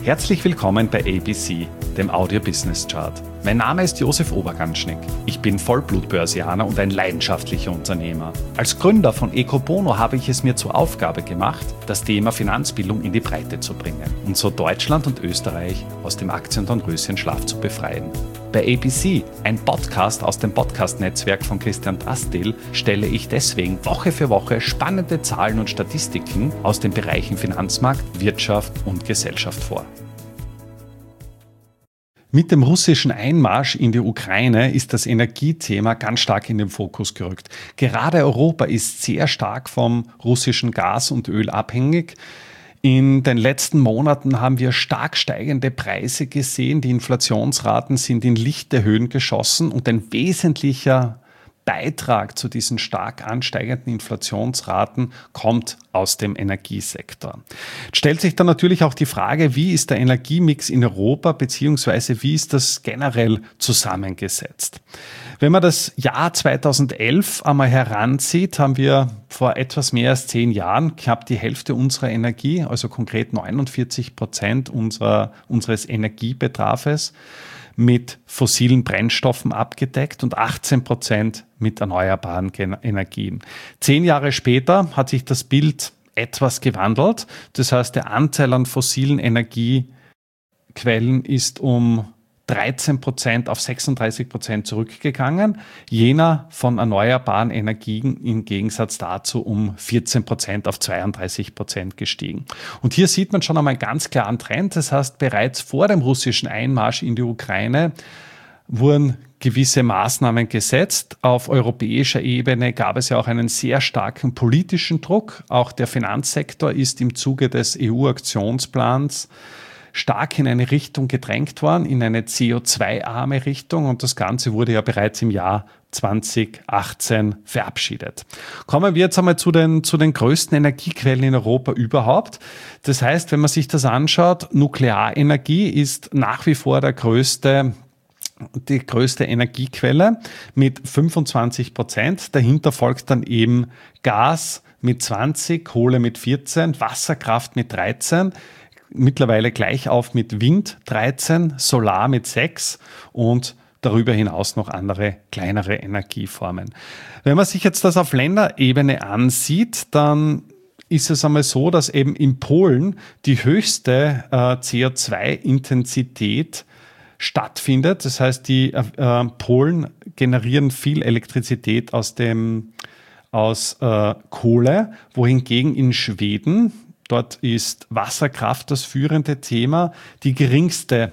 Herzlich willkommen bei ABC, dem Audio Business Chart. Mein Name ist Josef Oberganschnick. Ich bin Vollblutbörsianer und ein leidenschaftlicher Unternehmer. Als Gründer von Ecobono habe ich es mir zur Aufgabe gemacht, das Thema Finanzbildung in die Breite zu bringen und so Deutschland und Österreich aus dem Aktiendornröschenschlaf zu befreien. Bei ABC, ein Podcast aus dem Podcast-Netzwerk von Christian Drastil, stelle ich deswegen Woche für Woche spannende Zahlen und Statistiken aus den Bereichen Finanzmarkt, Wirtschaft und Gesellschaft vor. Mit dem russischen Einmarsch in die Ukraine ist das Energiethema ganz stark in den Fokus gerückt. Gerade Europa ist sehr stark vom russischen Gas und Öl abhängig. In den letzten Monaten haben wir stark steigende Preise gesehen. Die Inflationsraten sind in lichte Höhen geschossen und ein wesentlicher Beitrag zu diesen stark ansteigenden Inflationsraten kommt aus dem Energiesektor. Jetzt stellt sich dann natürlich auch die Frage, wie ist der Energiemix in Europa beziehungsweise wie ist das generell zusammengesetzt? Wenn man das Jahr 2011 einmal heranzieht, haben wir vor etwas mehr als 10 Jahren knapp die Hälfte unserer Energie, also konkret 49% unseres Energiebedarfes, mit fossilen Brennstoffen abgedeckt und 18% mit erneuerbaren Energien. 10 Jahre später hat sich das Bild etwas gewandelt. Das heißt, der Anteil an fossilen Energiequellen ist um 13% auf 36% zurückgegangen, jener von erneuerbaren Energien im Gegensatz dazu um 14% auf 32% gestiegen. Und hier sieht man schon einmal einen ganz klaren Trend. Das heißt, bereits vor dem russischen Einmarsch in die Ukraine wurden gewisse Maßnahmen gesetzt. Auf europäischer Ebene gab es ja auch einen sehr starken politischen Druck. Auch der Finanzsektor ist im Zuge des EU-Aktionsplans stark in eine Richtung gedrängt worden, in eine CO2-arme Richtung. Und das Ganze wurde ja bereits im Jahr 2018 verabschiedet. Kommen wir jetzt einmal zu den größten Energiequellen in Europa überhaupt. Das heißt, wenn man sich das anschaut, Nuklearenergie ist nach wie vor die größte Energiequelle mit 25%. Dahinter folgt dann eben Gas mit 20%, Kohle mit 14%, Wasserkraft mit 13%. Mittlerweile gleich auf mit Wind 13, Solar mit 6 und darüber hinaus noch andere kleinere Energieformen. Wenn man sich jetzt das auf Länderebene ansieht, dann ist es einmal so, dass eben in Polen die höchste CO2-Intensität stattfindet. Das heißt, die Polen generieren viel Elektrizität aus Kohle, wohingegen in Schweden, dort ist Wasserkraft das führende Thema, den geringsten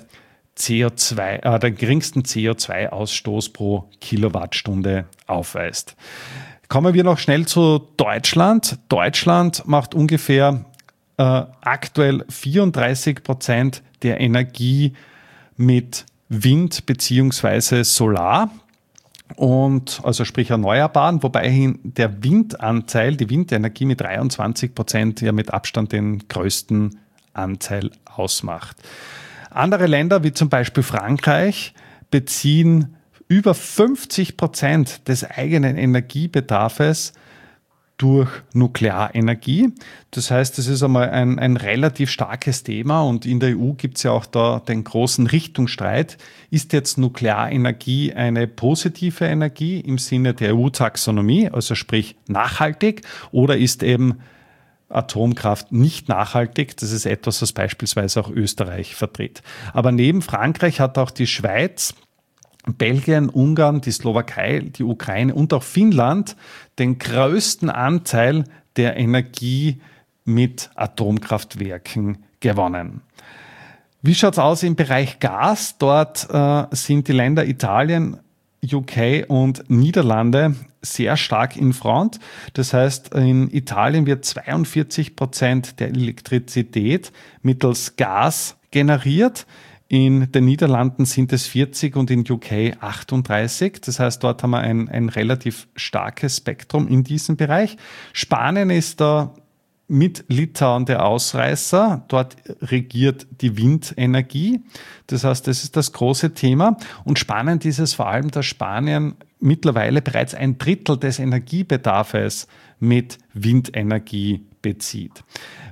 CO2-Ausstoß pro Kilowattstunde aufweist. Kommen wir noch schnell zu Deutschland. Deutschland macht ungefähr aktuell 34% der Energie mit Wind bzw. Solar. Und also sprich Erneuerbaren, wobei der Windanteil, die Windenergie mit 23% ja mit Abstand den größten Anteil ausmacht. Andere Länder wie zum Beispiel Frankreich beziehen über 50% des eigenen Energiebedarfs durch Nuklearenergie. Das heißt, das ist einmal ein relativ starkes Thema und in der EU gibt es ja auch da den großen Richtungsstreit. Ist jetzt Nuklearenergie eine positive Energie im Sinne der EU-Taxonomie, also sprich nachhaltig, oder ist eben Atomkraft nicht nachhaltig? Das ist etwas, was beispielsweise auch Österreich vertritt. Aber neben Frankreich hat auch die Schweiz, Belgien, Ungarn, die Slowakei, die Ukraine und auch Finnland den größten Anteil der Energie mit Atomkraftwerken gewonnen. Wie schaut es aus im Bereich Gas? Dort sind die Länder Italien, UK und Niederlande sehr stark in Front. Das heißt, in Italien wird 42% der Elektrizität mittels Gas generiert. In den Niederlanden sind es 40 und in UK 38. Das heißt, dort haben wir ein relativ starkes Spektrum in diesem Bereich. Spanien ist da mit Litauen der Ausreißer. Dort regiert die Windenergie. Das heißt, das ist das große Thema. Und spannend ist es vor allem, dass Spanien mittlerweile bereits 1/3 des Energiebedarfs mit Windenergie bezieht.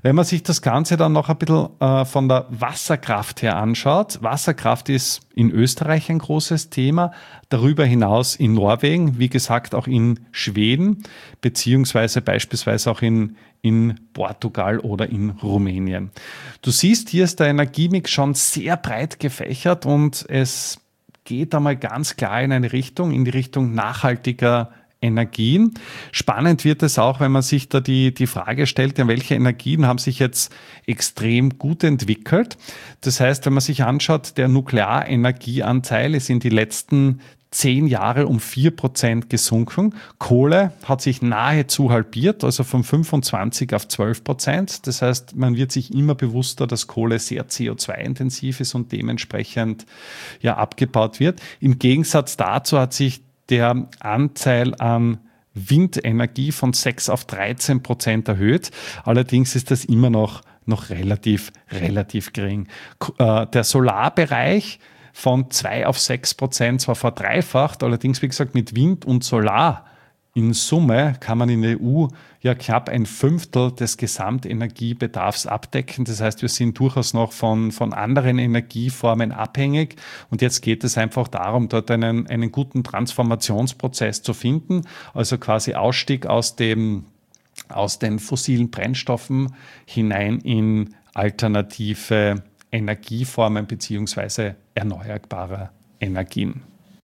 Wenn man sich das Ganze dann noch ein bisschen von der Wasserkraft her anschaut, Wasserkraft ist in Österreich ein großes Thema, darüber hinaus in Norwegen, wie gesagt auch in Schweden, beziehungsweise beispielsweise auch in Portugal oder in Rumänien. Du siehst, hier ist der Energiemix schon sehr breit gefächert und es geht einmal ganz klar in die Richtung nachhaltiger Energien. Spannend wird es auch, wenn man sich da die Frage stellt, ja, welche Energien haben sich jetzt extrem gut entwickelt. Das heißt, wenn man sich anschaut, der Nuklearenergieanteil ist in die letzten 10 Jahre um 4% gesunken. Kohle hat sich nahezu halbiert, also von 25 auf 12%. Das heißt, man wird sich immer bewusster, dass Kohle sehr CO2-intensiv ist und dementsprechend ja abgebaut wird. Im Gegensatz dazu hat sich der Anteil an Windenergie von 6 auf 13% erhöht. Allerdings ist das immer noch relativ gering. Der Solarbereich von 2 auf 6% zwar verdreifacht, allerdings wie gesagt mit Wind und Solar in Summe kann man in der EU ja knapp 1/5 des Gesamtenergiebedarfs abdecken. Das heißt, wir sind durchaus noch von anderen Energieformen abhängig. Und jetzt geht es einfach darum, dort einen guten Transformationsprozess zu finden. Also quasi Ausstieg aus den fossilen Brennstoffen hinein in alternative Energieformen beziehungsweise erneuerbare Energien.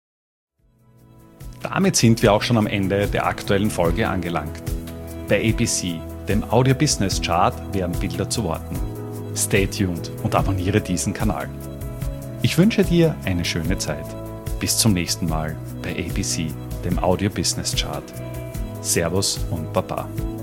Damit sind wir auch schon am Ende der aktuellen Folge angelangt. Bei ABC, dem Audio Business Chart, werden Bilder zu Worten. Stay tuned und abonniere diesen Kanal. Ich wünsche dir eine schöne Zeit. Bis zum nächsten Mal bei ABC, dem Audio Business Chart. Servus und Baba.